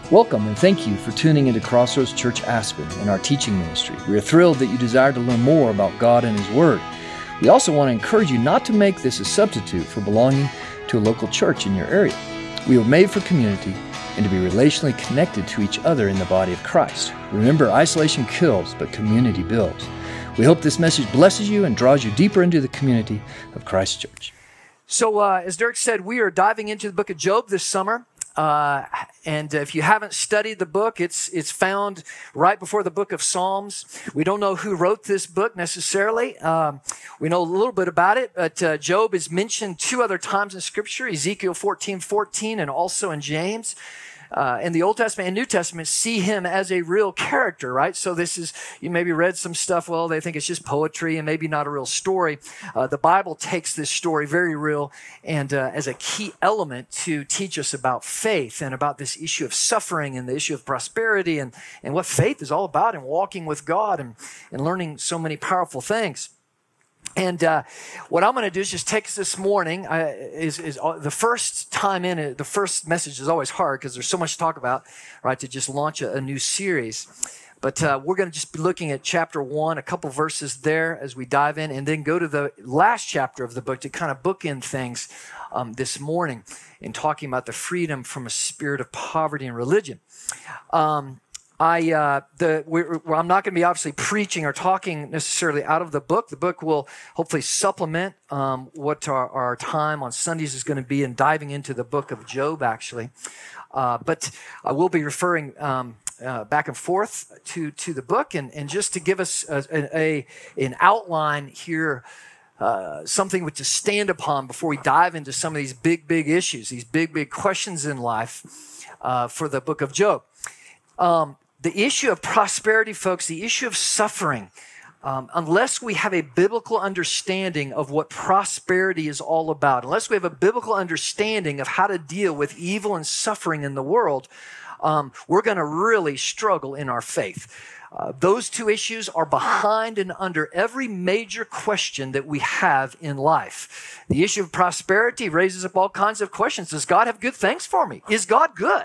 Welcome and thank you for tuning into Crossroads Church Aspen and our teaching ministry. We are thrilled that you desire to learn more about God and His Word. We also want to encourage you not to make this a substitute for belonging to a local church in your area. We were made for community and to be relationally connected to each other in the body of Christ. Remember, isolation kills, but community builds. We hope this message blesses you and draws you deeper into the community of Christ Church. So as Derek said, we are diving into the book of Job this summer. And if you haven't studied the book, it's found right before the book of Psalms. We don't know who wrote this book necessarily. We know a little bit about it, but Job is mentioned two other times in Scripture, Ezekiel 14:14 and also in James. In the Old Testament and New Testament, see him as a real character, right? So this is, you maybe read some stuff, well, they think it's just poetry and maybe not a real story. The Bible takes this story very real and as a key element to teach us about faith and about this issue of suffering and the issue of prosperity and what faith is all about and walking with God and learning so many powerful things. And what I'm going to do is just take us this morning. Is the first time in it, the first message is always hard because there's so much to talk about, right? To just launch a new series. But we're going to just be looking at chapter 1, a couple verses there as we dive in, and then go to the last chapter of the book to kind of bookend things this morning in talking about the freedom from a spirit of poverty and religion. I'm not going to be obviously preaching or talking necessarily out of the book. The book will hopefully supplement what our time on Sundays is going to be in diving into the book of Job, actually. But I will be referring back and forth to the book, and just to give us an outline here, something to stand upon before we dive into some of these big issues, these big questions in life for the book of Job. The issue of prosperity, folks, the issue of suffering, unless we have a biblical understanding of what prosperity is all about, unless we have a biblical understanding of how to deal with evil and suffering in the world, we're going to really struggle in our faith. Those two issues are behind and under every major question that we have in life. The issue of prosperity raises up all kinds of questions. Does God have good things for me? Is God good?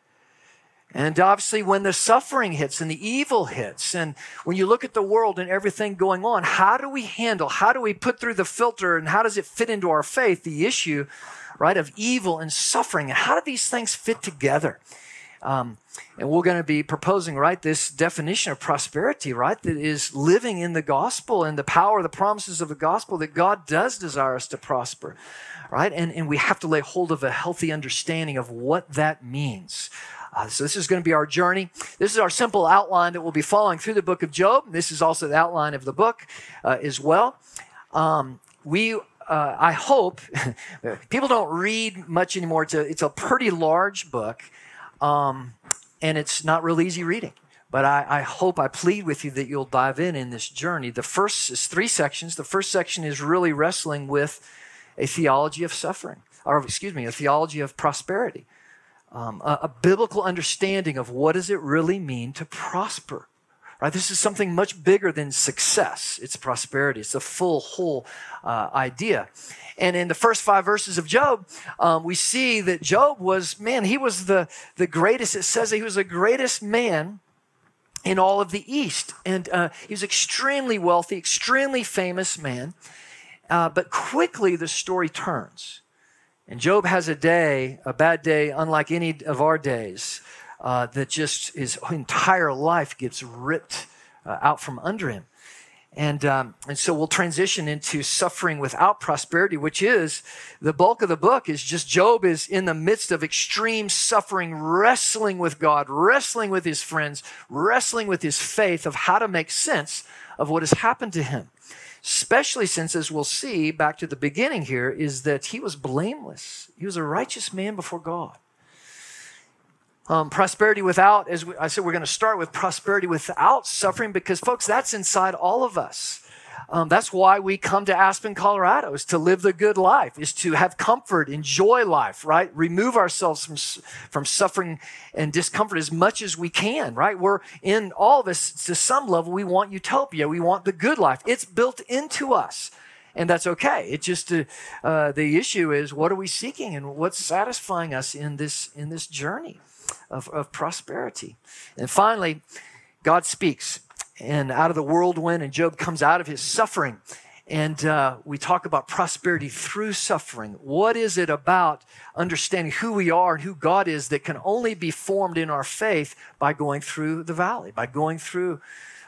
And obviously when the suffering hits and the evil hits, and when you look at the world and everything going on, how do we put through the filter, and how does it fit into our faith, the issue, right, of evil and suffering, and how do these things fit together? And we're going to be proposing, right, this definition of prosperity, right, that is living in the gospel and the power, the promises of the gospel, that God does desire us to prosper, right? And we have to lay hold of a healthy understanding of what that means. So this is going to be our journey. This is our simple outline that we'll be following through the book of Job. This is also the outline of the book as well. I hope, people don't read much anymore. It's a pretty large book, and it's not real easy reading. But I plead with you that you'll dive in this journey. The first is 3 sections. The first section is really wrestling with a theology of suffering, a theology of prosperity. A biblical understanding of what does it really mean to prosper, right? This is something much bigger than success. It's prosperity. It's a whole idea. And in the first 5 verses of Job, we see that Job he was the greatest. It says that he was the greatest man in all of the East. And he was extremely wealthy, extremely famous man. But quickly the story turns. And Job has a bad day, unlike any of our days, that just his entire life gets ripped out from under him. And so we'll transition into suffering without prosperity, which is the bulk of the book. Is just Job is in the midst of extreme suffering, wrestling with God, wrestling with his friends, wrestling with his faith of how to make sense of what has happened to him. Especially since, as we'll see, back to the beginning here, is that he was blameless. He was a righteous man before God. Prosperity without, as I said, we're going to start with prosperity without suffering because, folks, that's inside all of us. That's why we come to Aspen, Colorado, is to live the good life, is to have comfort, enjoy life, right? Remove ourselves from suffering and discomfort as much as we can, right? We're in all of us, to some level, we want utopia. We want the good life. It's built into us. And that's okay. It's just the issue is, what are we seeking and what's satisfying us in this journey? of prosperity. And finally, God speaks. And out of the whirlwind, and Job comes out of his suffering. And we talk about prosperity through suffering. What is it about understanding who we are and who God is that can only be formed in our faith by going through the valley, by going through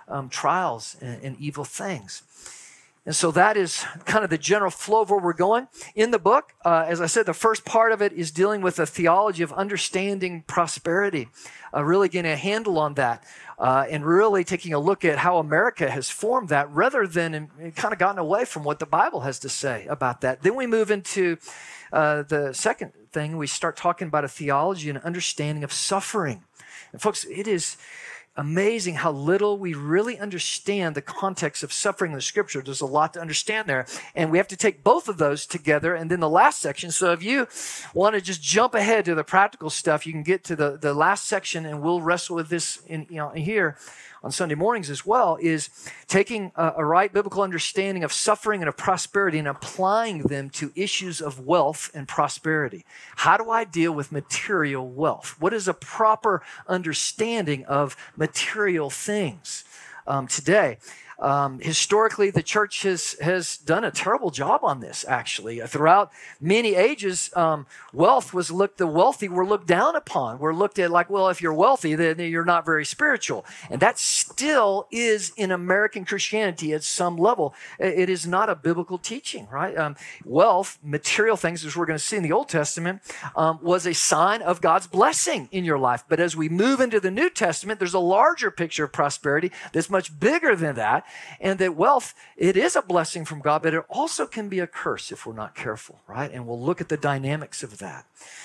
trials and evil things? And so that is kind of the general flow of where we're going. In the book, as I said, the first part of it is dealing with a theology of understanding prosperity, really getting a handle on that, and really taking a look at how America has formed that rather than kind of gotten away from what the Bible has to say about that. Then we move into the second thing. We start talking about a theology and understanding of suffering. And folks, it is amazing how little we really understand the context of suffering in the scripture. There's a lot to understand there. And we have to take both of those together. And then the last section. So if you want to just jump ahead to the practical stuff, you can get to the last section, and we'll wrestle with this in here on Sunday mornings as well, is taking a right biblical understanding of suffering and of prosperity and applying them to issues of wealth and prosperity. How do I deal with material wealth? What is a proper understanding of material things today? Historically, the church has done a terrible job on this, actually. Throughout many ages, wealth was the wealthy were looked down upon. We're looked at like, well, if you're wealthy, then you're not very spiritual. And that still is in American Christianity at some level. It is not a biblical teaching, right? Wealth, material things, as we're going to see in the Old Testament, was a sign of God's blessing in your life. But as we move into the New Testament, there's a larger picture of prosperity that's much bigger than that. And that wealth, it is a blessing from God, but it also can be a curse if we're not careful, right? And we'll look at the dynamics of that.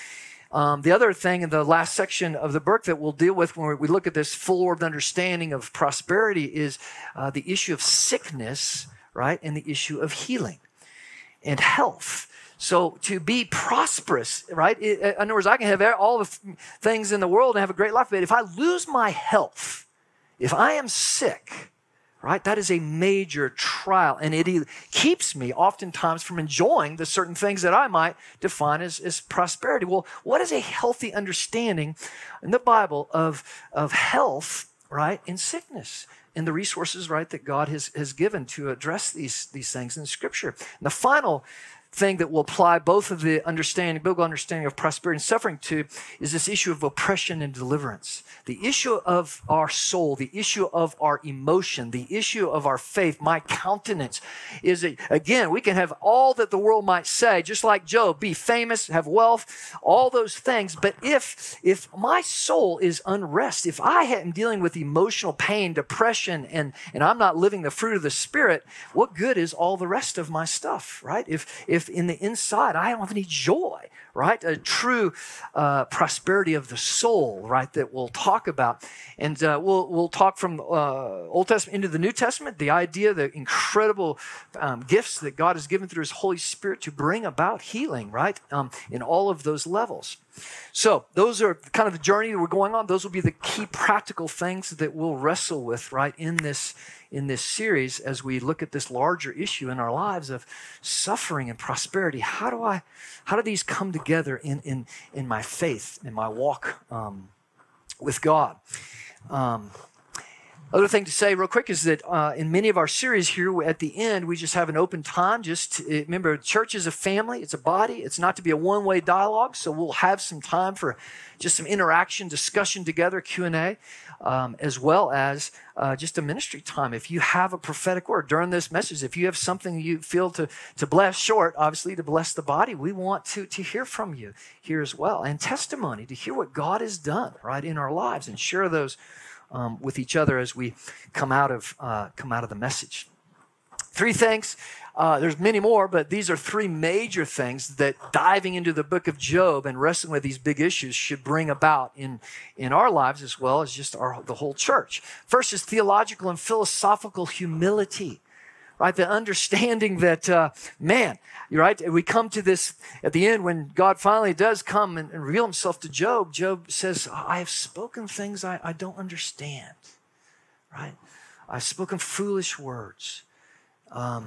The other thing in the last section of the book that we'll deal with when we look at this full-orbed understanding of prosperity is the issue of sickness, right? And the issue of healing and health. So to be prosperous, right? In other words, I can have all the things in the world and have a great life, but if I lose my health, if I am sick, right? That is a major trial, and it keeps me oftentimes from enjoying the certain things that I might define as prosperity. Well, what is a healthy understanding in the Bible of health, right, and sickness, and the resources, right, that God has given to address these things in Scripture? And the final thing that will apply both of the biblical understanding of prosperity and suffering to is this issue of oppression and deliverance. The issue of our soul, the issue of our emotion, the issue of our faith, my countenance is that, again, we can have all that the world might say, just like Job, be famous, have wealth, all those things. But if my soul is unrest, if I am dealing with emotional pain, depression, and I'm not living the fruit of the Spirit, what good is all the rest of my stuff, right? If in the inside I don't have any joy, right? A true prosperity of the soul, right, that we'll talk about. And we'll talk from Old Testament into the New Testament, the idea, the incredible gifts that God has given through His Holy Spirit to bring about healing, right, in all of those levels. So those are kind of the journey that we're going on. Those will be the key practical things that we'll wrestle with, right, in this series as we look at this larger issue in our lives of suffering and prosperity. How do these come together in my faith, in my walk with God? Other thing to say real quick is that in many of our series here, at the end, we just have an open time. Remember, church is a family. It's a body. It's not to be a one-way dialogue. So we'll have some time for just some interaction, discussion together, Q&A, as well as just a ministry time. If you have a prophetic word during this message, if you have something you feel to bless, short, obviously, to bless the body, we want to hear from you here as well. And testimony, to hear what God has done, right, in our lives, and share those with each other as we come out of the message. Three things. There's many more, but these are three major things that diving into the book of Job and wrestling with these big issues should bring about in our lives as well as just the whole church. First is theological and philosophical humility, right? The understanding that, you're right, we come to this at the end when God finally does come and reveal Himself to Job. Job says, I have spoken things I don't understand, right? I've spoken foolish words.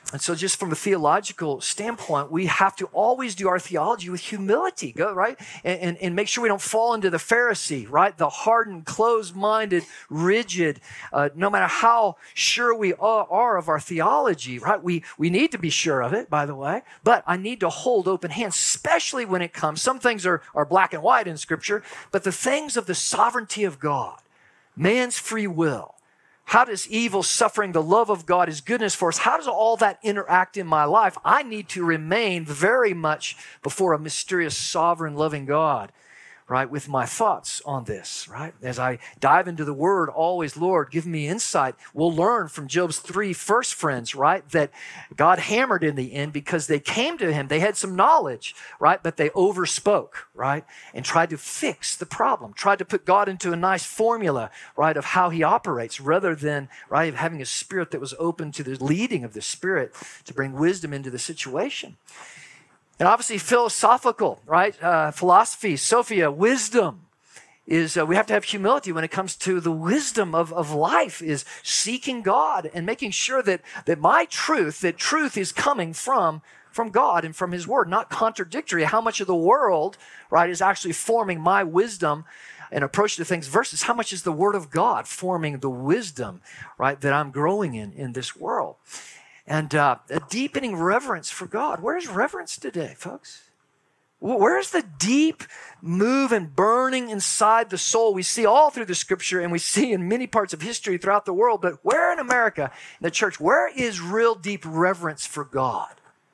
And so just from a theological standpoint, we have to always do our theology with humility, right? And make sure we don't fall into the Pharisee, right? The hardened, closed-minded, rigid, no matter how sure we are of our theology, right? We need to be sure of it, by the way, but I need to hold open hands, especially when it comes, some things are black and white in Scripture, but the things of the sovereignty of God, man's free will, how does evil, suffering, the love of God, His goodness for us, how does all that interact in my life? I need to remain very much before a mysterious, sovereign, loving God, right, with my thoughts on this, right? As I dive into the Word, always, Lord, give me insight. We'll learn from Job's 3 first friends, right, that God hammered in the end because they came to him. They had some knowledge, right, but they overspoke, right, and tried to fix the problem, tried to put God into a nice formula, right, of how He operates rather than, right, having a spirit that was open to the leading of the Spirit to bring wisdom into the situation. And obviously philosophical, right? Philosophy, Sophia, wisdom is, we have to have humility when it comes to the wisdom of life, is seeking God and making sure that truth is coming from God and from His Word, not contradictory. How much of the world, right, is actually forming my wisdom and approach to things versus how much is the Word of God forming the wisdom, right, that I'm growing in this world. And a deepening reverence for God. Where's reverence today, folks? Where's the deep move and burning inside the soul we see all through the Scripture and we see in many parts of history throughout the world? But where in America, in the church, where is real deep reverence for God?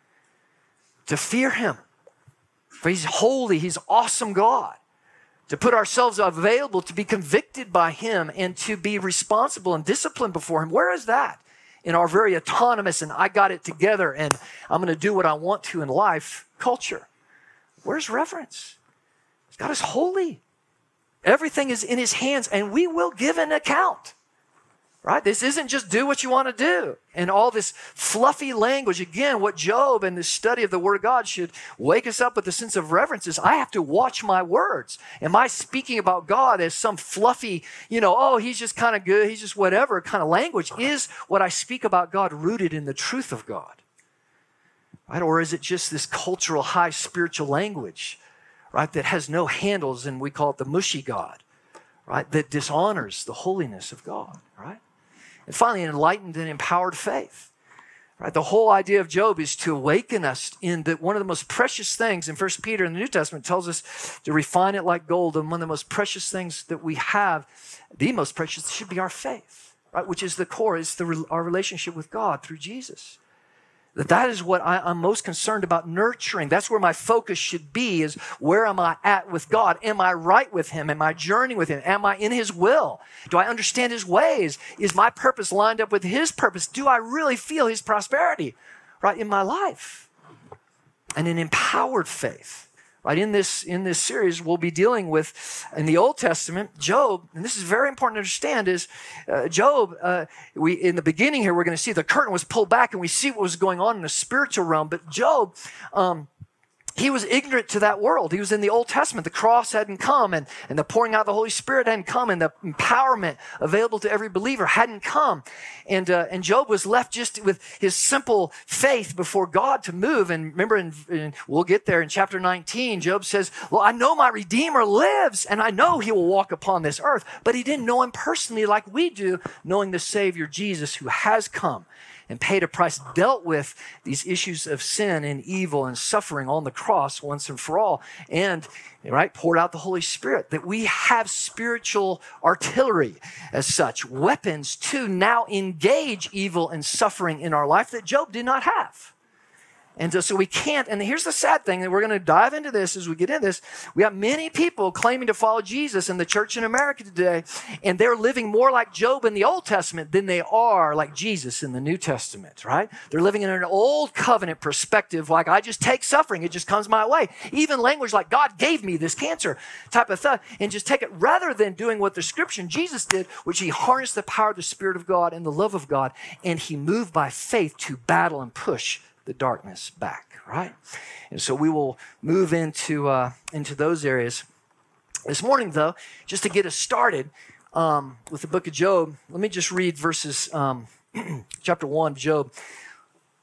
To fear Him. For He's holy, He's awesome God. To put ourselves available to be convicted by Him and to be responsible and disciplined before Him. Where is that? In our very autonomous and I got it together and I'm going to do what I want to in life culture. Where's reverence? God is holy. Everything is in His hands and we will give an account. Right? This isn't just do what you want to do. And all this fluffy language, again, what Job and the study of the Word of God should wake us up with a sense of reverence is I have to watch my words. Am I speaking about God as some fluffy, He's just kind of good, He's just whatever kind of language? Is what I speak about God rooted in the truth of God? Right? Or is it just this cultural high spiritual language, right, that has no handles and we call it the mushy God, right, that dishonors the holiness of God, right? And finally, an enlightened and empowered faith. Right? The whole idea of Job is to awaken us in that one of the most precious things in 1 Peter in the New Testament tells us to refine it like gold. And one of the most precious things that we have, the most precious, should be our faith, right? Which is the core, is our relationship with God through Jesus. That is what I'm most concerned about nurturing. That's where my focus should be, is where am I at with God? Am I right with Him? Am I journeying with Him? Am I in His will? Do I understand His ways? Is my purpose lined up with His purpose? Do I really feel His prosperity, right, in my life? And an empowered faith. Right, in this series, we'll be dealing with, in the Old Testament, Job, and this is very important to understand, is Job, in the beginning here, we're going to see the curtain was pulled back and we see what was going on in the spiritual realm. But Job, he was ignorant to that world. He was in the Old Testament. The cross hadn't come and the pouring out of the Holy Spirit hadn't come and the empowerment available to every believer hadn't come. And Job was left just with his simple faith before God to move. And remember, we'll get there in chapter 19, Job says, well, I know my Redeemer lives and I know He will walk upon this earth. But he didn't know Him personally like we do, knowing the Savior Jesus who has come and paid a price, dealt with these issues of sin and evil and suffering on the cross once and for all, and right, poured out the Holy Spirit, that we have spiritual artillery as such, weapons to now engage evil and suffering in our life that Job did not have. And so we can't, and here's the sad thing, that we're going to dive into this as we get into this. We have many people claiming to follow Jesus in the church in America today, and they're living more like Job in the Old Testament than they are like Jesus in the New Testament, right? They're living in an old covenant perspective, like I just take suffering, it just comes my way. Even language like God gave me this cancer type of thing, and just take it, rather than doing what the Scripture and Jesus did, which He harnessed the power of the Spirit of God and the love of God, and He moved by faith to battle and push the darkness back, right? And so we will move into those areas. This morning, though, just to get us started with the book of Job, let me just read verses, chapter 1 of Job.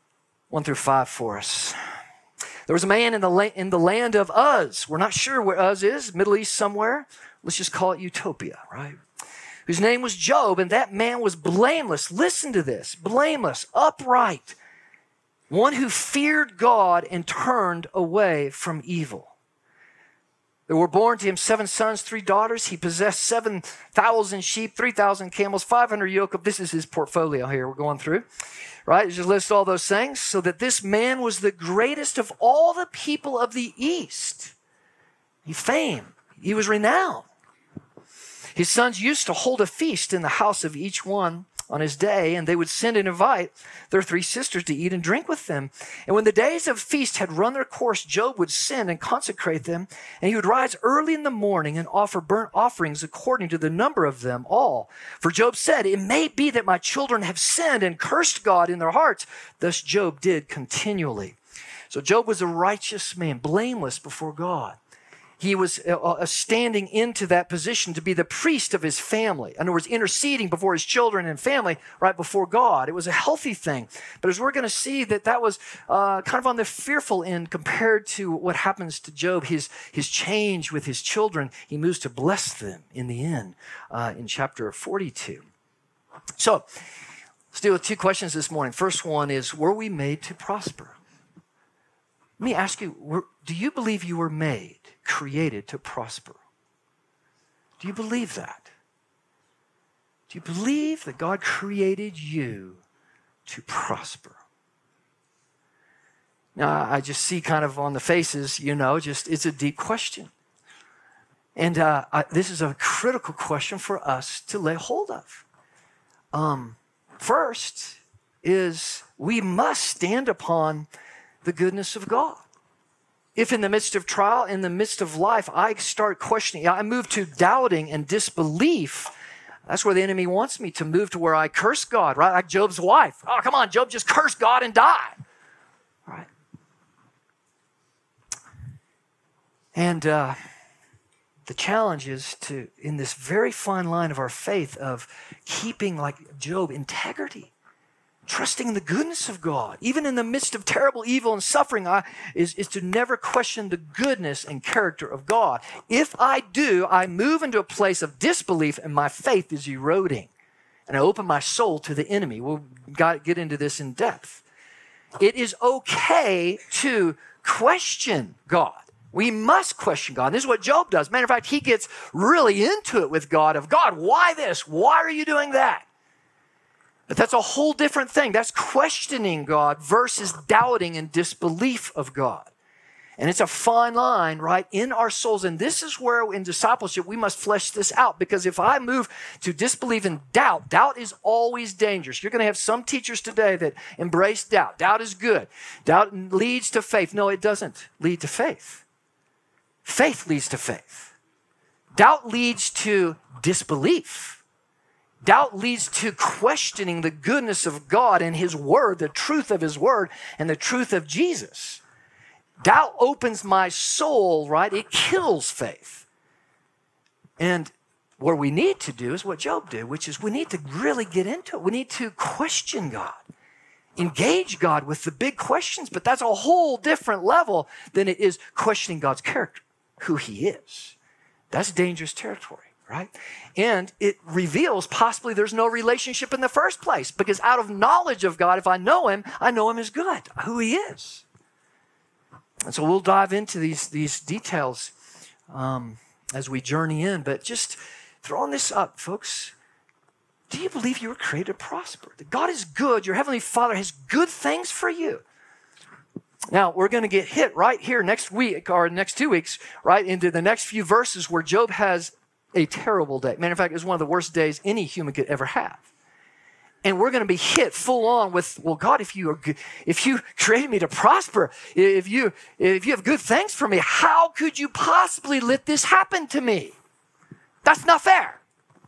1 through 5 for us. There was a man in the land of Uz. We're not sure where Uz is, Middle East somewhere. Let's just call it Utopia, right? Whose name was Job, and that man was blameless. Listen to this. Blameless, upright, one who feared God and turned away from evil. There were born to him 7 sons, 3 daughters. He possessed 7,000 sheep, 3,000 camels, 500 yoke of, this is his portfolio here we're going through, right? It just lists all those things, so that this man was the greatest of all the people of the East. He famed. He was renowned. His sons used to hold a feast in the house of each one on his day, and they would send and invite their 3 sisters to eat and drink with them. And when the days of feast had run their course, Job would send and consecrate them, and he would rise early in the morning and offer burnt offerings according to the number of them all. For Job said, "It may be that my children have sinned and cursed God in their hearts." Thus Job did continually. So Job was a righteous man, blameless before God. He was standing into that position to be the priest of his family. In other words, interceding before his children and family right before God. It was a healthy thing. But as we're going to see, that was kind of on the fearful end compared to what happens to Job, his change with his children. He moves to bless them in the end in chapter 42. So let's deal with 2 questions this morning. First one is, were we made to prosper? Let me ask you, do you believe you were made, created to prosper? Do you believe that? Do you believe that God created you to prosper? Now, I just see kind of on the faces, it's a deep question. And this is a critical question for us to lay hold of. First is we must stand upon the goodness of God. If in the midst of trial, in the midst of life, I start questioning, I move to doubting and disbelief, that's where the enemy wants me to move, to where I curse God, right? Like Job's wife. Oh, come on, Job just cursed God and died. Right? And the challenge is to, in this very fine line of our faith, of keeping, like Job, integrity, trusting in the goodness of God, even in the midst of terrible evil and suffering, is to never question the goodness and character of God. If I do, I move into a place of disbelief and my faith is eroding. And I open my soul to the enemy. We'll get into this in depth. It is okay to question God. We must question God. And this is what Job does. Matter of fact, he gets really into it with God of, God, why this? Why are you doing that? But that's a whole different thing. That's questioning God versus doubting and disbelief of God. And it's a fine line, right, in our souls. And this is where in discipleship we must flesh this out. Because if I move to disbelief and doubt, doubt is always dangerous. You're going to have some teachers today that embrace doubt. Doubt is good. Doubt leads to faith. No, it doesn't lead to faith. Faith leads to faith. Doubt leads to disbelief. Doubt leads to questioning the goodness of God and His Word, the truth of His Word, and the truth of Jesus. Doubt opens my soul, right? It kills faith. And what we need to do is what Job did, which is we need to really get into it. We need to question God, engage God with the big questions, but that's a whole different level than it is questioning God's character, who He is. That's dangerous territory. Right? And it reveals possibly there's no relationship in the first place, because out of knowledge of God, if I know Him as good, who He is. And so we'll dive into these details as we journey in, but just throwing this up, folks. Do you believe you were created to prosper? That God is good. Your Heavenly Father has good things for you. Now, we're going to get hit right here next week or next 2 weeks, right, into the next few verses where Job has a terrible day. Matter of fact, it's one of the worst days any human could ever have. And we're going to be hit full on with, well, God, if you created me to prosper, if you have good things for me, how could you possibly let this happen to me? That's not fair.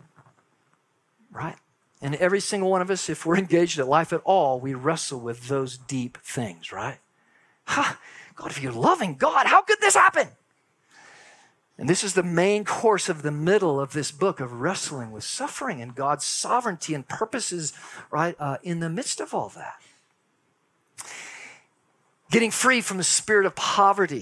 Right? And every single one of us, if we're engaged in life at all, we wrestle with those deep things, right? God, if you're loving God, how could this happen? And this is the main course of the middle of this book, of wrestling with suffering and God's sovereignty and purposes, right, in the midst of all that. Getting free from the spirit of poverty.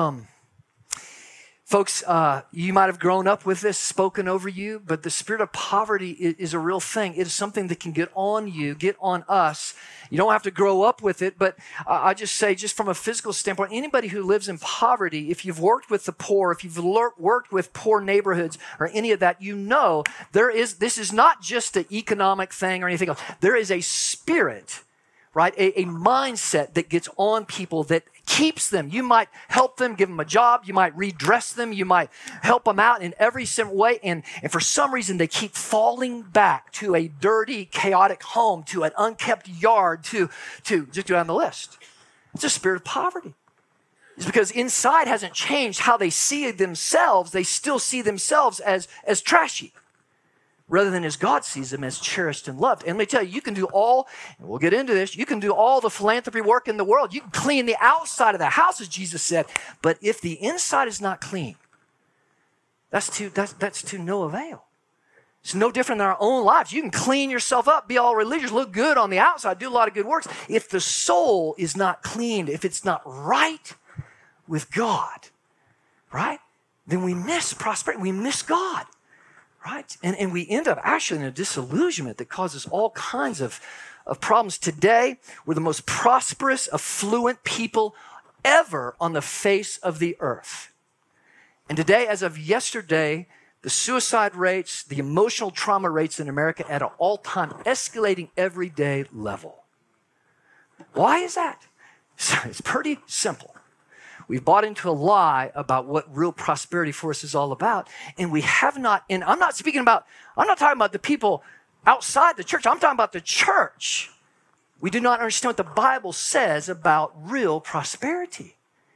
Folks, you might have grown up with this spoken over you, but the spirit of poverty is a real thing. It is something that can get on you, get on us. You don't have to grow up with it, but I just say, just from a physical standpoint, anybody who lives in poverty, if you've worked with the poor, if you've worked with poor neighborhoods or any of that, you know this is not just an economic thing or anything else. There is a spirit, right? A mindset that gets on people that keeps them. You might help them, give them a job. You might redress them. You might help them out in every single way. And for some reason, they keep falling back to a dirty, chaotic home, to an unkept yard, to just go down the list. It's a spirit of poverty. It's because inside hasn't changed how they see themselves. They still see themselves as trashy, rather than as God sees them, as cherished and loved. And let me tell you, you can do all, and we'll get into this, you can do all the philanthropy work in the world. You can clean the outside of the house, as Jesus said. But if the inside is not clean, that's to no avail. It's no different than our own lives. You can clean yourself up, be all religious, look good on the outside, do a lot of good works. If the soul is not cleaned, if it's not right with God, right, then we miss prosperity, we miss God. Right? And we end up actually in a disillusionment that causes all kinds of problems. Today, we're the most prosperous, affluent people ever on the face of the earth. And today, as of yesterday, the suicide rates, the emotional trauma rates in America at an all-time escalating everyday level. Why is that? It's pretty simple. We've bought into a lie about what real prosperity for us is all about. And we have not, and I'm not talking about the people outside the church. I'm talking about the church. We do not understand what the Bible says about real prosperity,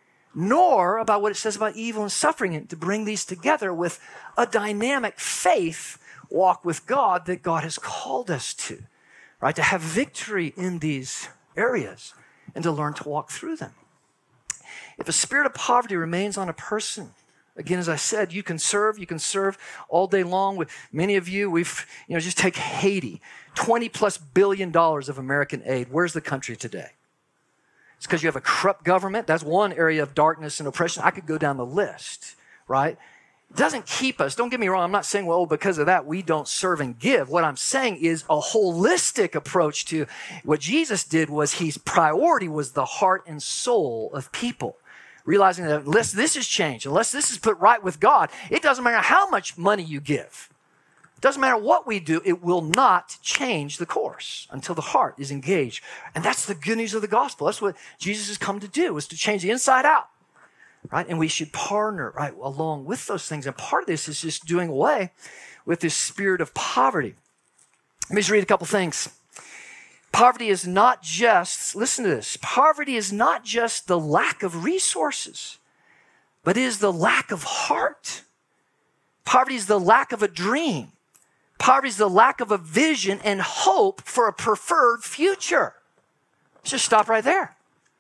nor about what it says about evil and suffering, and to bring these together with a dynamic faith walk with God that God has called us to, right? To have victory in these areas and to learn to walk through them. If a spirit of poverty remains on a person, again, as I said, you can serve all day long. With many of you, just take Haiti, $20+ billion of American aid. Where's the country today? It's because you have a corrupt government. That's one area of darkness and oppression. I could go down the list, right? It doesn't keep us. Don't get me wrong. I'm not saying, well, because of that, we don't serve and give. What I'm saying is a holistic approach to what Jesus did was his priority was the heart and soul of people. Realizing that unless this is changed, unless this is put right with God, it doesn't matter how much money you give. It doesn't matter what we do. It will not change the course until the heart is engaged. And that's the good news of the gospel. That's what Jesus has come to do, is to change the inside out, right? And we should partner, right, along with those things. And part of this is just doing away with this spirit of poverty. Let me just read a couple things. Poverty is not just, listen to this, poverty is not just the lack of resources, but it is the lack of heart. Poverty is the lack of a dream. Poverty is the lack of a vision and hope for a preferred future. Let's just stop right there.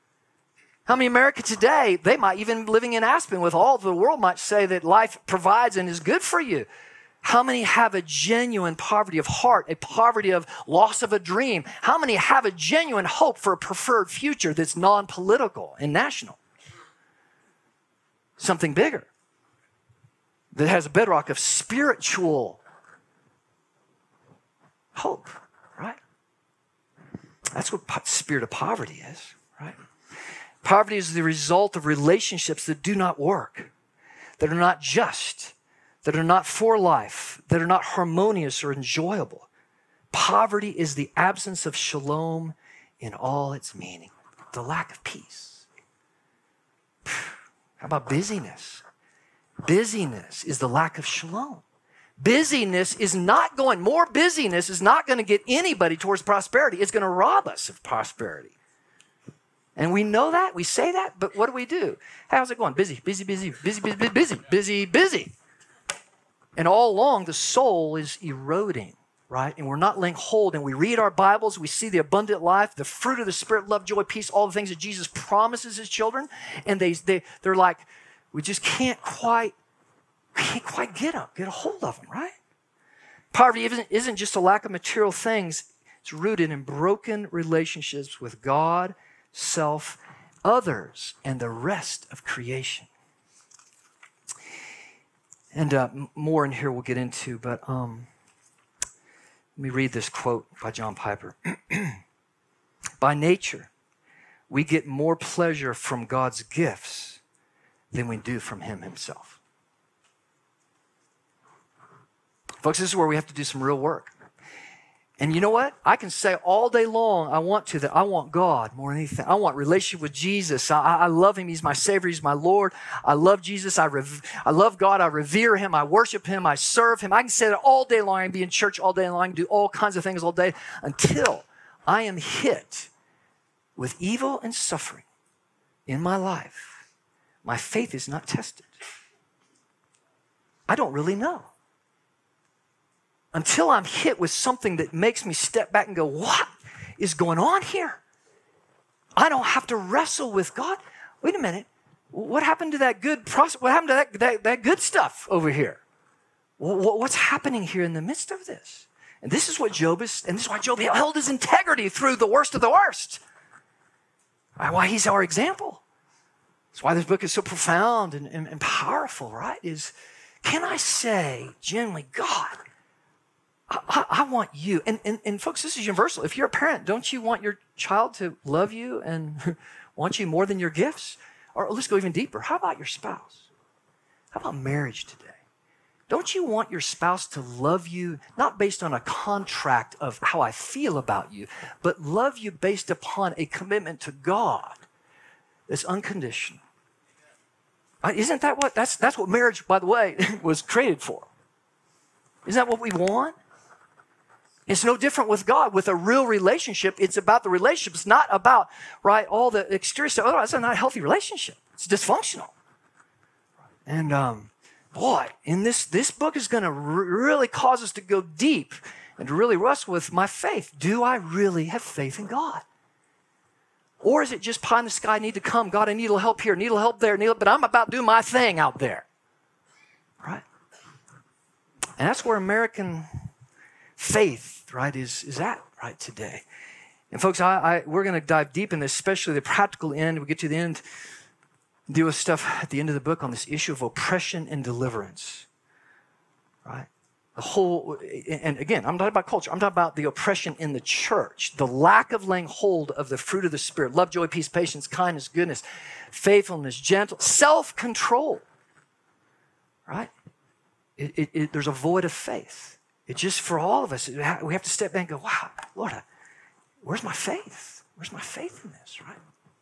How many Americans today, they might even living in Aspen with all the world might say that life provides and is good for you. How many have a genuine poverty of heart, a poverty of loss of a dream? How many have a genuine hope for a preferred future that's non-political and national? Something bigger that has a bedrock of spiritual hope, right? That's what spirit of poverty is, right? Poverty is the result of relationships that do not work, that are not just, that are not for life, that are not harmonious or enjoyable. Poverty is the absence of shalom in all its meaning, the lack of peace. How about busyness? Busyness is the lack of shalom. Busyness is not going, more busyness is not going to get anybody towards prosperity. It's going to rob us of prosperity. And we know that, we say that, but what do? How's it going? Busy. And all along, the soul is eroding, right? And we're not laying hold. And we read our Bibles, we see the abundant life, the fruit of the Spirit, love, joy, peace, all the things that Jesus promises his children. And they're like, we just can't quite get a hold of them, right? Poverty isn't just a lack of material things. It's rooted in broken relationships with God, self, others, and the rest of creation. And more in here we'll get into, but let me read this quote by John Piper. By nature, we get more pleasure from God's gifts than we do from him himself. Folks, this is where we have to do some real work. And you know what? I can say all day long I want God more than anything. I want relationship with Jesus. I love him. He's my Savior. He's my Lord. I love Jesus. I love God. I revere him. I worship him. I serve him. I can say that all day long. I can be in church all day long. I can do all kinds of things all day until I am hit with evil and suffering in my life. My faith is not tested. I don't really know. Until I'm hit with something that makes me step back and go, what is going on here? I don't have to wrestle with God. Wait a minute. What happened to that good process? What happened to that good stuff over here? What's happening here in the midst of this? And this is what Job is, and this is why Job held his integrity through the worst of the worst. Why he's our example. That's why this book is so profound and powerful, right? Can I say, genuinely, God, I want you. And folks, this is universal. If you're a parent, don't you want your child to love you and want you more than your gifts? Or let's go even deeper. How about your spouse? How about marriage today? Don't you want your spouse to love you, not based on a contract of how I feel about you, but love you based upon a commitment to God that's unconditional? Isn't that that's what marriage, by the way, was created for? Isn't that what we want? It's no different with God. With a real relationship, it's about the relationship. It's not about, right, all the exterior stuff. Otherwise, it's not a healthy relationship. It's dysfunctional. And boy, in this book is going to really cause us to go deep and to really wrestle with my faith. Do I really have faith in God? Or is it just pie in the sky, need to come? God, I need a little help here, need a little help there, but I'm about to do my thing out there. Right? And that's where American faith, right, is at right today. And folks, we're going to dive deep in this, especially the practical end. We get to the end, deal with stuff at the end of the book on this issue of oppression and deliverance, right? And again, I'm talking about culture. I'm talking about the oppression in the church, the lack of laying hold of the fruit of the Spirit, love, joy, peace, patience, kindness, goodness, faithfulness, gentle, self-control, right? There's a void of faith. It's just for all of us. We have to step back and go, wow, Lord, where's my faith? Where's my faith in this, right?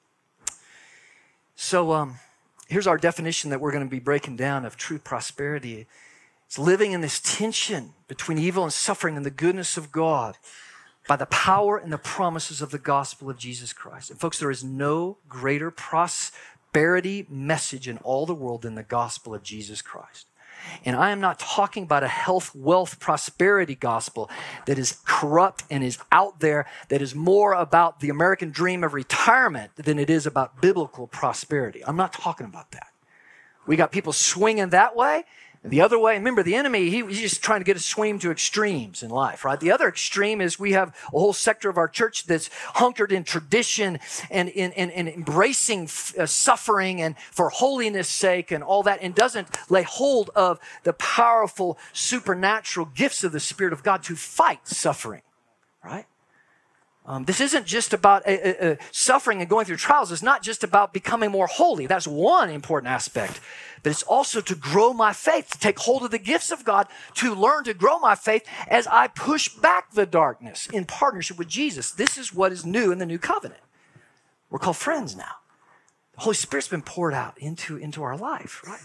So here's our definition that we're going to be breaking down of true prosperity. It's living in this tension between evil and suffering and the goodness of God by the power and the promises of the gospel of Jesus Christ. And folks, there is no greater prosperity message in all the world than the gospel of Jesus Christ. And I am not talking about a health, wealth, prosperity gospel that is corrupt and is out there, that is more about the American dream of retirement than it is about biblical prosperity. I'm not talking about that. We got people swinging that way. The other way, remember the enemy, he's just trying to get us swing to extremes in life, right? The other extreme is we have a whole sector of our church that's hunkered in tradition and in embracing suffering and for holiness sake and all that, and doesn't lay hold of the powerful supernatural gifts of the Spirit of God to fight suffering, right? This isn't just about suffering and going through trials. It's not just about becoming more holy. That's one important aspect. But it's also to grow my faith, to take hold of the gifts of God, to learn to grow my faith as I push back the darkness in partnership with Jesus. This is what is new in the new covenant. We're called friends now. The Holy Spirit's been poured out into our life, right?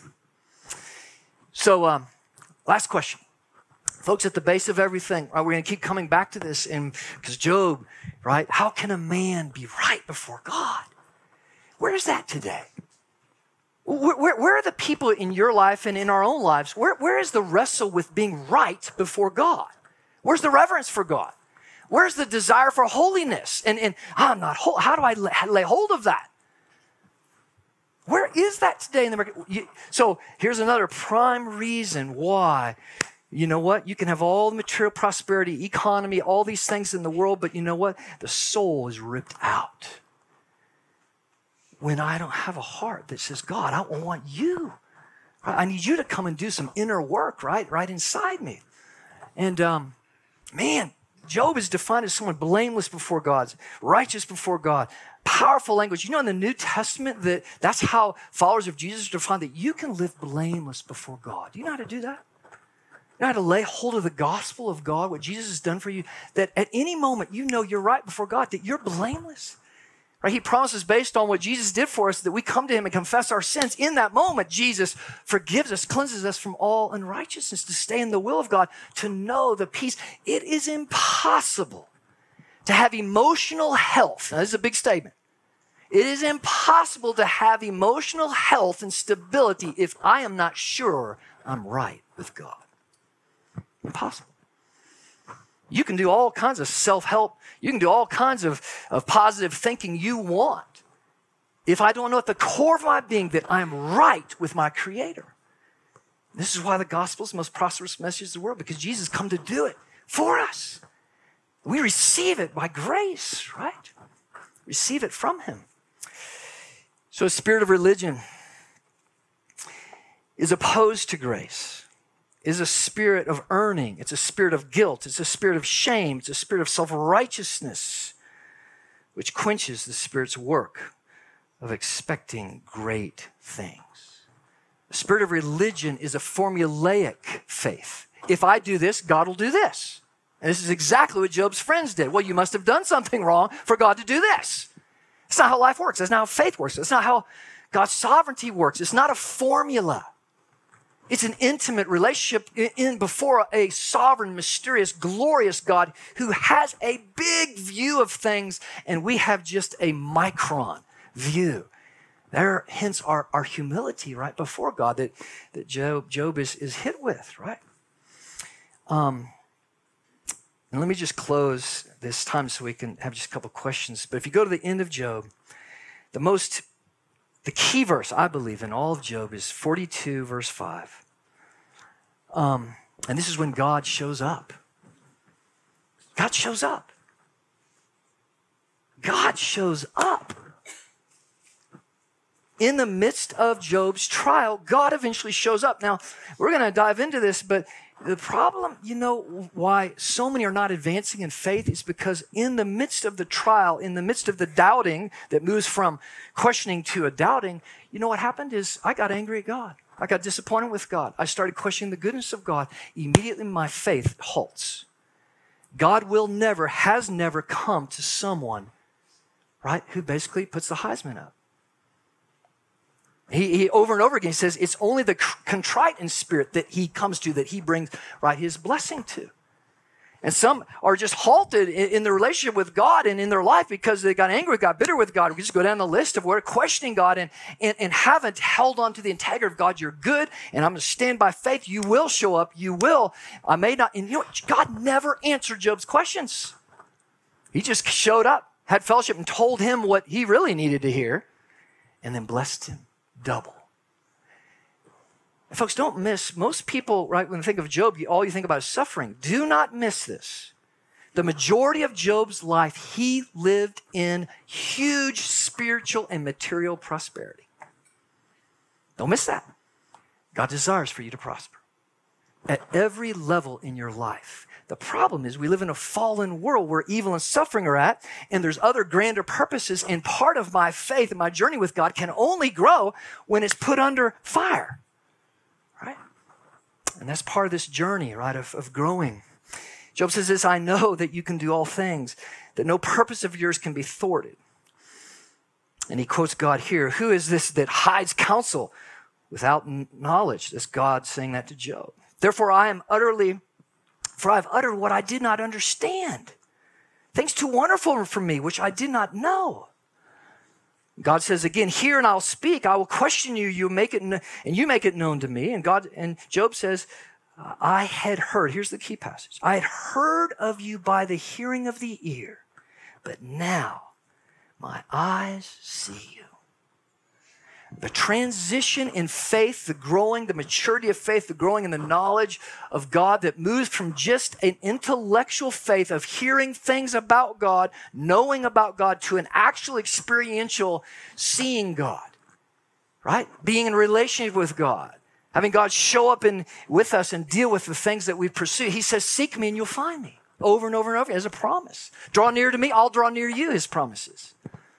So, last question. Folks, at the base of everything, right, we're going to keep coming back to this, and because Job, right? How can a man be right before God? Where is that today? Where are the people in your life and in our own lives? Where is the wrestle with being right before God? Where's the reverence for God? Where's the desire for holiness? And I'm not whole. How do I lay hold of that? Where is that today in the American? So here's another prime reason why. You know what? You can have all the material prosperity, economy, all these things in the world, but you know what? The soul is ripped out. when I don't have a heart that says, God, I want you. Right? I need you to come and do some inner work, right inside me. And man, Job is defined as someone blameless before God, righteous before God, powerful language. You know, in the New Testament, that's how followers of Jesus are defined, that you can live blameless before God. Do you know how to do that? You know how to lay hold of the gospel of God, what Jesus has done for you, that at any moment you know you're right before God, that you're blameless. Right? He promises, based on what Jesus did for us, that we come to him and confess our sins. In that moment, Jesus forgives us, cleanses us from all unrighteousness, to stay in the will of God, to know the peace. It is impossible to have emotional health. Now, this is a big statement. It is impossible to have emotional health and stability if I am not sure I'm right with God. Impossible. You can do all kinds of self-help. You can do all kinds of positive thinking you want. If I don't know at the core of my being that I'm right with my Creator. This is why the gospel is the most prosperous message in the world, because Jesus come to do it for us. We receive it by grace, right? Receive it from him. So a spirit of religion is opposed to grace. Is a spirit of earning. It's a spirit of guilt. It's a spirit of shame. It's a spirit of self-righteousness, which quenches the Spirit's work of expecting great things. The spirit of religion is a formulaic faith. If I do this, God will do this. And this is exactly what Job's friends did. Well, you must have done something wrong for God to do this. That's not how life works. That's not how faith works. That's not how God's sovereignty works. It's not a formula. It's an intimate relationship before a sovereign, mysterious, glorious God who has a big view of things, and we have just a micron view. There, hence our humility right before God that Job is hit with, right? And let me just close this time so we can have just a couple questions. But if you go to the end of Job, the key verse, I believe, in all of Job is 42, verse 5. And this is when God shows up. God shows up. God shows up. In the midst of Job's trial, God eventually shows up. Now, we're going to dive into this, but the problem, you know, why so many are not advancing in faith is because in the midst of the trial, in the midst of the doubting that moves from questioning to a doubting, you know what happened is I got angry at God. I got disappointed with God. I started questioning the goodness of God. Immediately my faith halts. God has never come to someone, right, who basically puts the Heisman up. He over and over again says it's only the contrite in spirit that he comes to, that he brings, right, his blessing to. And some are just halted in the relationship with God and in their life because they got angry, got bitter with God. We just go down the list of where questioning God and haven't held on to the integrity of God. You're good, and I'm going to stand by faith. You will show up. You will. I may not. And you know what? God never answered Job's questions. He just showed up, had fellowship, and told him what he really needed to hear, and then blessed him double. And folks, don't miss, most people, right, when they think of Job, all you think about is suffering. Do not miss this. The majority of Job's life, he lived in huge spiritual and material prosperity. Don't miss that. God desires for you to prosper at every level in your life. The problem is we live in a fallen world where evil and suffering are at, and there's other grander purposes, and part of my faith and my journey with God can only grow when it's put under fire, right? And that's part of this journey, right, of growing. Job says this, I know that you can do all things, that no purpose of yours can be thwarted. And he quotes God here, who is this that hides counsel without knowledge? That's God saying that to Job. Therefore, for I've uttered what I did not understand. Things too wonderful for me, which I did not know. God says again, hear and I'll speak. I will question you. You make it, and you make it known to me. And Job says, I had heard. Here's the key passage. I had heard of you by the hearing of the ear, but now my eyes see you. The transition in faith, the growing, the maturity of faith, the growing in the knowledge of God that moves from just an intellectual faith of hearing things about God, knowing about God, to an actual experiential seeing God, right? Being in relationship with God, having God show up with us and deal with the things that we pursue. He says, seek me and you'll find me, over and over and over as a promise. Draw near to me, I'll draw near to you, his promises.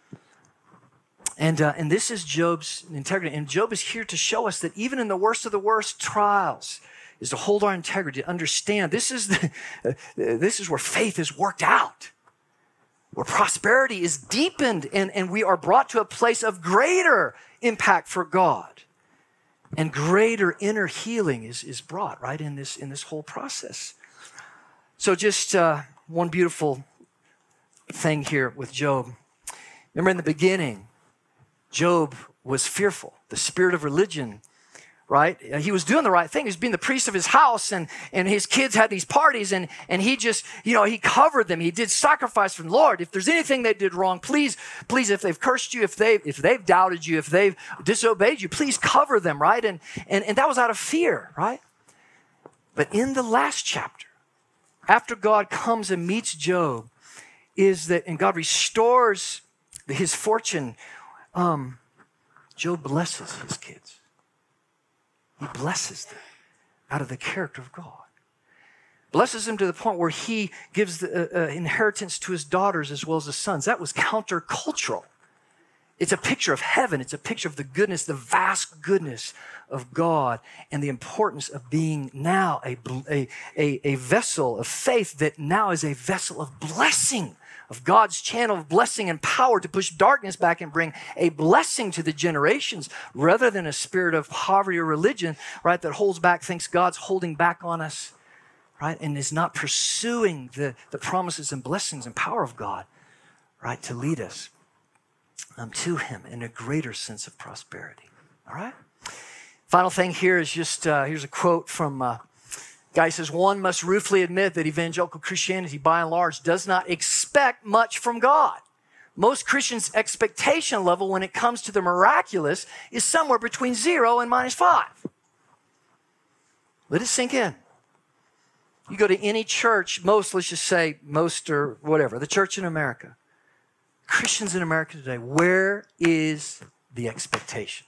And this is Job's integrity. And Job is here to show us that even in the worst of the worst trials is to hold our integrity, to understand this is where faith is worked out, where prosperity is deepened, and we are brought to a place of greater impact for God. And greater inner healing is brought, right, in this whole process. So just one beautiful thing here with Job. Remember in the beginning, Job was fearful. The spirit of religion, right? He was doing the right thing. He was being the priest of his house, and his kids had these parties, and he just, he covered them. He did sacrifice from the Lord. If there's anything they did wrong, please, if they've cursed you, if they've doubted you, if they've disobeyed you, please cover them, right? And that was out of fear, right? But in the last chapter, after God comes and meets Job, and God restores his fortune, Job blesses his kids. He blesses them out of the character of God. Blesses them to the point where he gives the inheritance to his daughters as well as his sons. That was countercultural. It's a picture of heaven. It's a picture of the goodness, the vast goodness of God, and the importance of being now a vessel of faith that now is a vessel of blessing, of God's channel of blessing and power to push darkness back and bring a blessing to the generations, rather than a spirit of poverty or religion, right, that holds back, thinks God's holding back on us, right, and is not pursuing the promises and blessings and power of God, right, to lead us to him in a greater sense of prosperity. All right? Final thing here is just, here's a quote from guy says, one must ruefully admit that evangelical Christianity, by and large, does not expect much from God. Most Christians' expectation level when it comes to the miraculous is somewhere between 0 and -5. Let it sink in. You go to any church, let's just say most or whatever, the church in America, Christians in America today, where is the expectation?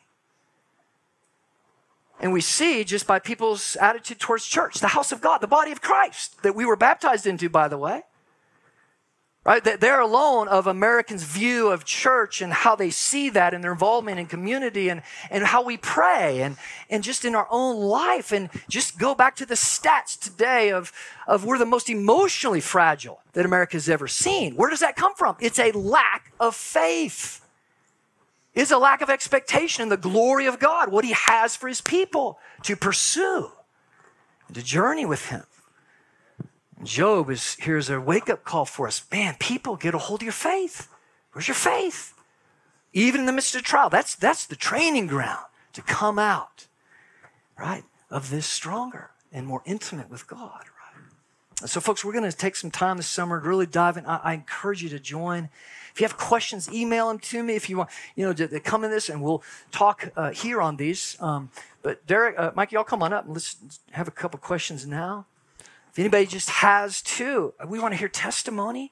And we see just by people's attitude towards church, the house of God, the body of Christ that we were baptized into, by the way. Right? They're alone of Americans' view of church and how they see that in their involvement in community and how we pray and just in our own life. And just go back to the stats today of we're the most emotionally fragile that America's ever seen. Where does that come from? It's a lack of faith. It's a lack of expectation in the glory of God, what he has for his people to pursue and to journey with him. Job here's a wake-up call for us. Man, people, get a hold of your faith. Where's your faith? Even in the midst of trial, that's the training ground to come out, right, of this stronger and more intimate with God, right? So, folks, we're going to take some time this summer to really dive in. I encourage you to join. If you have questions, email them to me. If you want, to come in this, and we'll talk here on these. But Derek, Mike, y'all come on up and let's have a couple questions now. If anybody just has too, we want to hear testimony,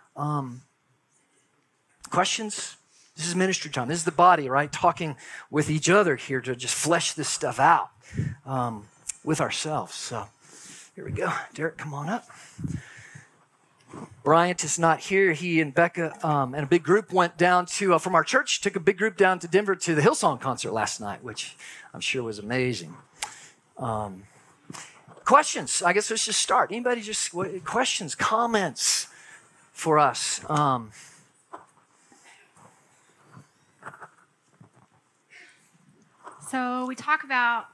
questions. This is ministry time. This is the body, right? Talking with each other here to just flesh this stuff out with ourselves. So here we go. Derek, come on up. Bryant is not here. He and Becca and a big group went down to, from our church, took a big group down to Denver to the Hillsong concert last night, which I'm sure was amazing. Questions? I guess let's just start. Anybody just questions, comments for us? So we talk about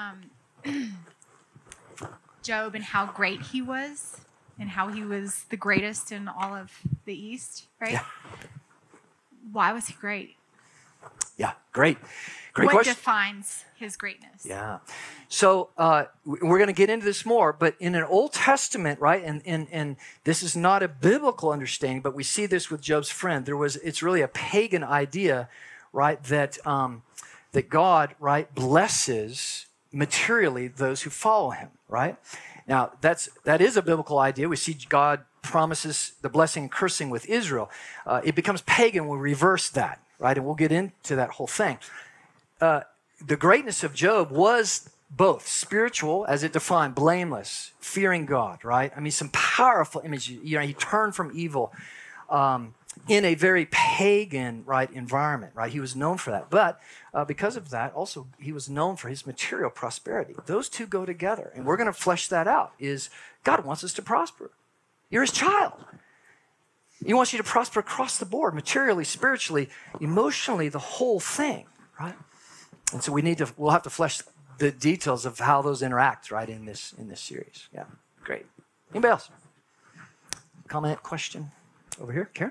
Job and how great he was and how he was the greatest in all of the East, right? Yeah. Why was he great? Yeah, great. Great what question. defines his greatness? Yeah. So we're going to get into this more, but in an Old Testament, right, and this is not a biblical understanding, but we see this with Job's friend. It's really a pagan idea, right, that that God, right, blesses materially those who follow him, right? Now, that is a biblical idea. We see God promises the blessing and cursing with Israel. It becomes pagan when we reverse that, right? And we'll get into that whole thing. The greatness of Job was both spiritual, as it defined, blameless, fearing God, right? I mean, some powerful images. You know, he turned from evil in a very pagan, right, environment, right? He was known for that. But because of that, also, he was known for his material prosperity. Those two go together. And we're going to flesh that out, is God wants us to prosper. You're his child. He wants you to prosper across the board, materially, spiritually, emotionally, the whole thing, right? And so we'll have to flesh the details of how those interact, right, in this series. Yeah, great. Anybody else? Comment, question? Over here, Karen?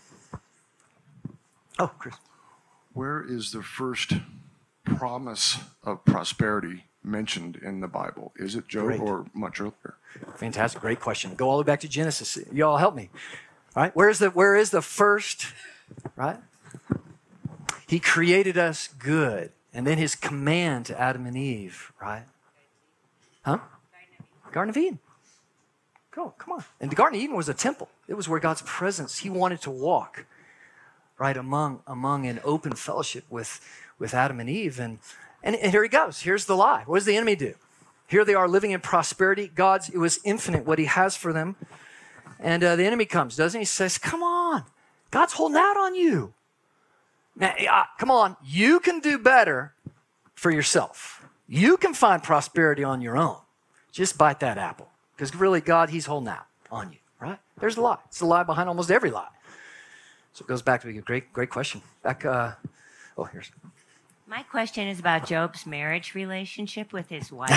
Oh, Chris. Where is the first promise of prosperity mentioned in the Bible? Is it Job or much earlier? Fantastic, great question. Go all the way back to Genesis. Y'all help me. All right, where is the first, right? He created us good. And then his command to Adam and Eve, right? Huh? Garden of Eden. Go, come on. And the Garden of Eden was a temple. It was where God's presence, he wanted to walk, right, among an open fellowship with Adam and Eve. And here he goes. Here's the lie. What does the enemy do? Here they are living in prosperity. It was infinite what he has for them. And the enemy comes, doesn't he? He says, come on. God's holding out on you. Now, come on. You can do better for yourself. You can find prosperity on your own. Just bite that apple. Because really, God, he's holding out on you, right? There's a lie. It's the lie behind almost every lie. So it goes back to a great question. Here's. My question is about Job's marriage relationship with his wife.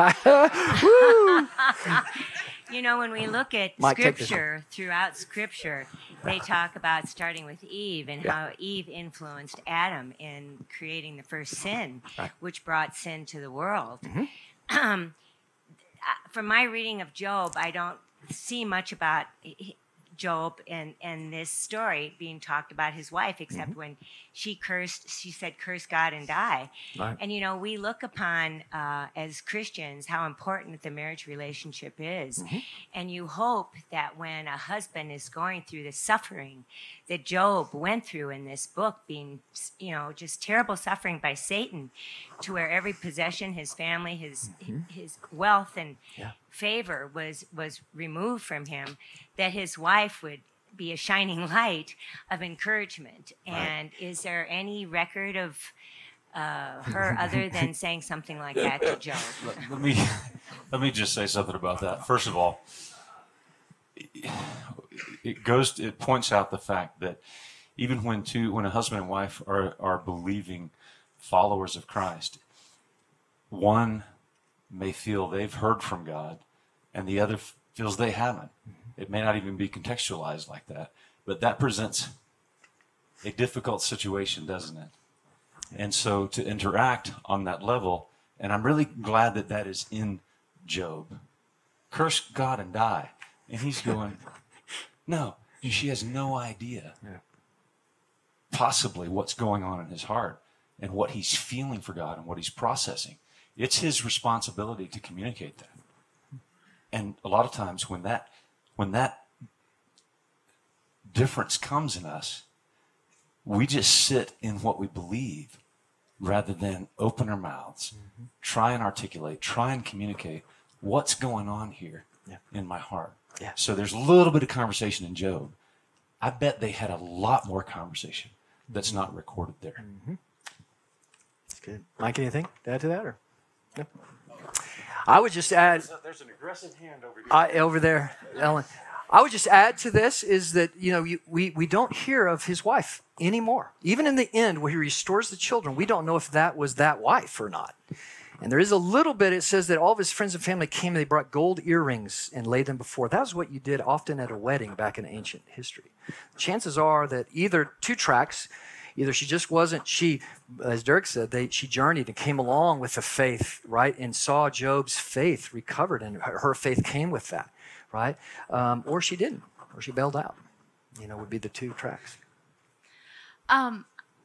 You know, when we look at Scripture, throughout Scripture, they talk about starting with Eve and how Eve influenced Adam in creating the first sin, which brought sin to the world. Mm-hmm. From my reading of Job, I don't see much about Job and this story being talked about his wife, except when she said, curse God and die. Right. And, you know, we look upon, as Christians, how important the marriage relationship is. Mm-hmm. And you hope that when a husband is going through the suffering that Job went through in this book, being, you know, just terrible suffering by Satan, to where every possession, his family, his wealth and favor was removed from him, that his wife would be a shining light of encouragement. And is there any record of her other than saying something like that to Job? Let me just say something about that. First of all, it points out the fact that even when a husband and wife are believing followers of Christ, one may feel they've heard from God and the other feels they haven't. It may not even be contextualized like that, but that presents a difficult situation, doesn't it? And so to interact on that level, and I'm really glad that is in Job. Curse God and die. And he's going, no, she has no idea possibly what's going on in his heart and what he's feeling for God and what he's processing. It's his responsibility to communicate that. And a lot of times when that difference comes in us, we just sit in what we believe rather than open our mouths, try and articulate, try and communicate what's going on here in my heart. Yeah. So there's a little bit of conversation in Job. I bet they had a lot more conversation that's not recorded there. Mm-hmm. That's good. Mike, anything to add to that? Or? No? I would just add... There's an aggressive hand over here. Over there, Ellen. I would just add to this is that, you know, we don't hear of his wife anymore. Even in the end where he restores the children, we don't know if that was that wife or not. And there is a little bit, it says that all of his friends and family came and they brought gold earrings and laid them before. That was what you did often at a wedding back in ancient history. Chances are that either two tracks, either she just wasn't, as Dirk said, she journeyed and came along with the faith, right, and saw Job's faith recovered, and her faith came with that, right? Or she didn't, or she bailed out, would be the two tracks.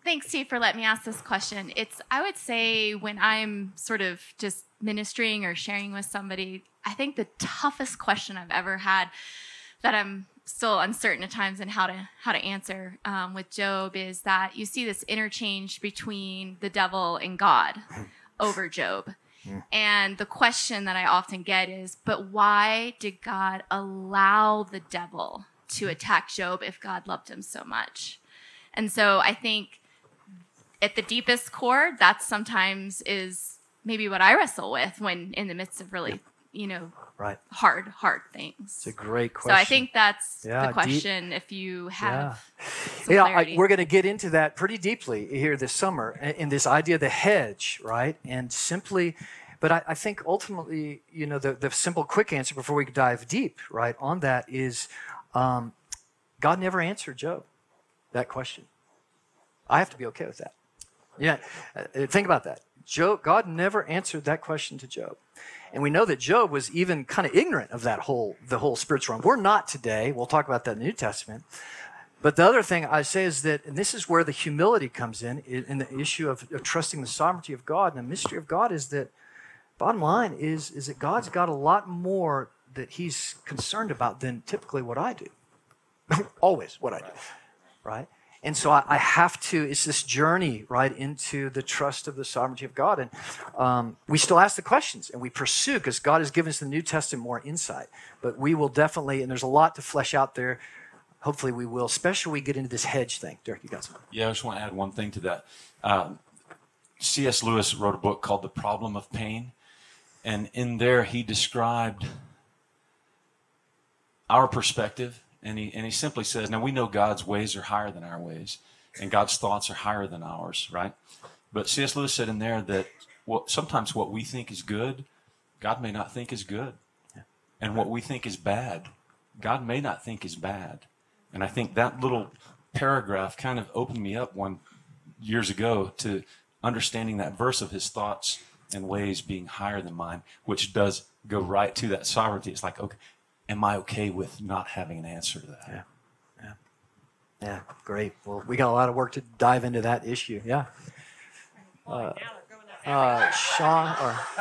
Thanks, Steve, for letting me ask this question. I would say when I'm sort of just ministering or sharing with somebody, I think the toughest question I've ever had that I'm still uncertain at times in how to answer with Job is that you see this interchange between the devil and God over Job. And the question that I often get is, but why did God allow the devil to attack Job if God loved him so much? And so I think at the deepest core, that sometimes is maybe what I wrestle with when in the midst of really, right, hard things. It's a great question. So I think that's the question if you have some Yeah, clarity. we're going to get into that pretty deeply here this summer in this idea of the hedge, right? And simply, but I think ultimately, the simple, quick answer before we dive deep, right, on that is God never answered Job that question. I have to be okay with that. Yeah, think about that. God never answered that question to Job. And we know that Job was even kind of ignorant of the whole spiritual realm. We're not today. We'll talk about that in the New Testament. But the other thing I say is that, and this is where the humility comes in the issue of trusting the sovereignty of God and the mystery of God, is that bottom line is that God's got a lot more that he's concerned about than typically what I do. Always what I do, right? And so I have to, it's this journey right into the trust of the sovereignty of God. And we still ask the questions and we pursue, because God has given us in the New Testament more insight. But we will definitely, and there's a lot to flesh out there. Hopefully we will, especially when we get into this hedge thing. Derek, you got something? Yeah, I just want to add one thing to that. C.S. Lewis wrote a book called The Problem of Pain. And in there he described our perspective. And he simply says, now we know God's ways are higher than our ways, and God's thoughts are higher than ours, right? But C.S. Lewis said in there that sometimes what we think is good, God may not think is good. And what we think is bad, God may not think is bad. And I think that little paragraph kind of opened me up years ago to understanding that verse of his thoughts and ways being higher than mine, which does go right to that sovereignty. It's like, okay, am I okay with not having an answer to that? Yeah, great. Well, we got a lot of work to dive into that issue. Yeah. Sean,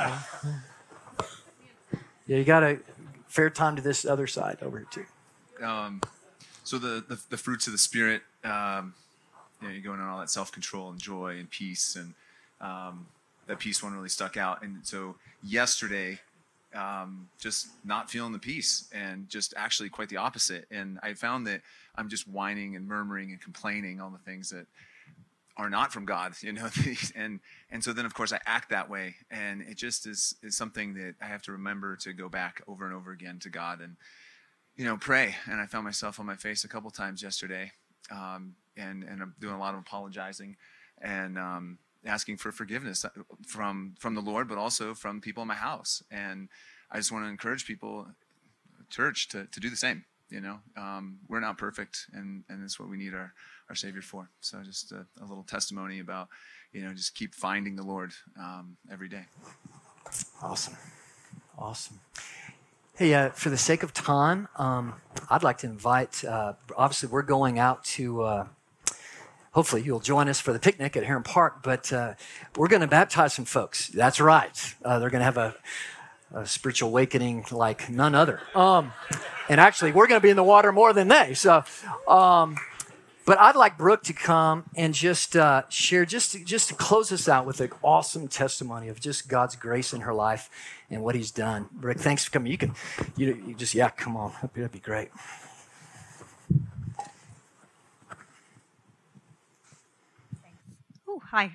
you got a fair time to this other side over here too. So the fruits of the Spirit, you're going on all that self-control and joy and peace, and that peace one really stuck out. And so yesterday, just not feeling the peace, and just actually quite the opposite. And I found that I'm just whining and murmuring and complaining all the things that are not from God, and so then of course I act that way, and it just is something that I have to remember to go back over and over again to God and pray. And I found myself on my face a couple times yesterday, and I'm doing a lot of apologizing and asking for forgiveness from the Lord, but also from people in my house. And I just want to encourage people, church, to do the same. We're not perfect, and that's what we need our Savior for. So just a little testimony about, just keep finding the Lord every day. Awesome. Hey, for the sake of time, I'd like to invite, obviously we're going out to, hopefully you'll join us for the picnic at Heron Park, but we're going to baptize some folks. That's right. They're going to have a spiritual awakening like none other. And actually, we're going to be in the water more than they. So, but I'd like Brooke to come and just share, just to close us out with an awesome testimony of just God's grace in her life and what He's done. Brooke, thanks for coming. You just come on. That'd be great. Oh, hi.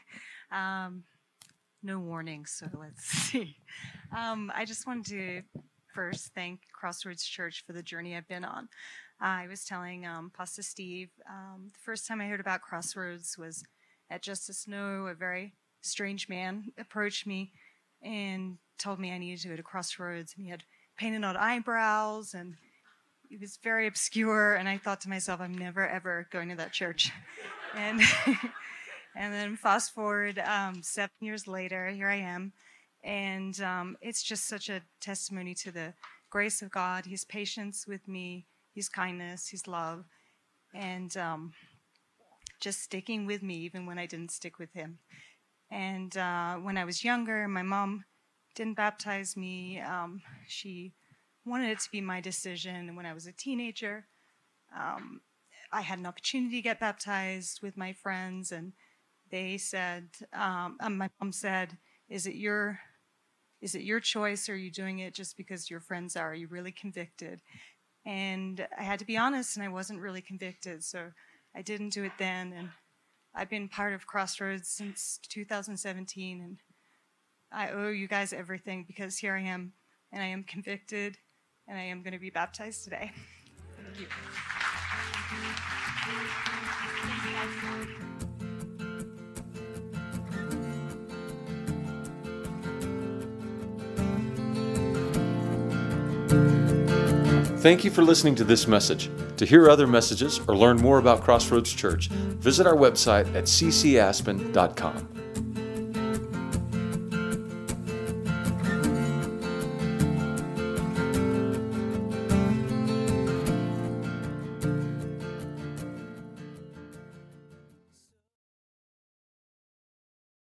No warning, so let's see. I just wanted to first thank Crossroads Church for the journey I've been on. I was telling Pastor Steve, the first time I heard about Crossroads was at Justice Snow. A very strange man approached me and told me I needed to go to Crossroads, and he had painted on eyebrows, and he was very obscure, and I thought to myself, I'm never, ever going to that church. And and then fast forward 7 years later, here I am, and it's just such a testimony to the grace of God, His patience with me, His kindness, His love, and just sticking with me even when I didn't stick with him. And when I was younger, my mom didn't baptize me. She wanted it to be my decision. And when I was a teenager, I had an opportunity to get baptized with my friends, and they said, my mom said, is it your choice, or are you doing it just because your friends are? Are you really convicted? And I had to be honest, and I wasn't really convicted, so I didn't do it then. And I've been part of Crossroads since 2017, and I owe you guys everything, because here I am, and I am convicted, and I am going to be baptized today. Thank you. Thank you for listening to this message. To hear other messages or learn more about Crossroads Church, visit our website at ccaspen.com.